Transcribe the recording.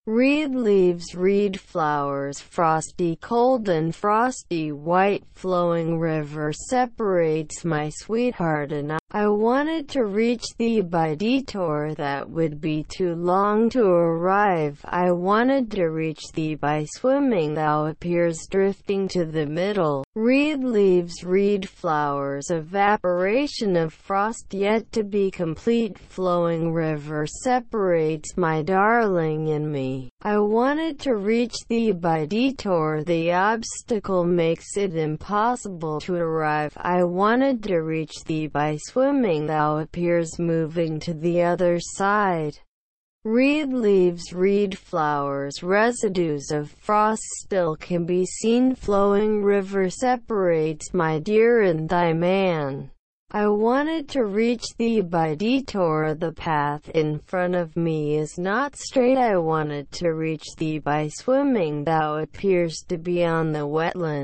Reed leaves, reed flowers, frosty cold and frosty white flowing river separates my sweetheart and I wanted to reach thee by detour that would be too long to arrive. I wanted to reach thee by swimming, thou appears drifting to the middle. Reed leaves, reed flowers, evaporation of frost yet to be complete, flowing river separates my darling and me. I wanted to reach thee by detour, the obstacle makes it impossible to arrive. I wanted to reach thee by swimming, thou appears moving to the other side. Reed leaves, reed flowers, residues of frost still can be seen, flowing river separates my dear and thy man. I wanted to reach thee by detour, the path in front of me is not straight. I wanted to reach thee by swimming, thou appears to be on the wetland.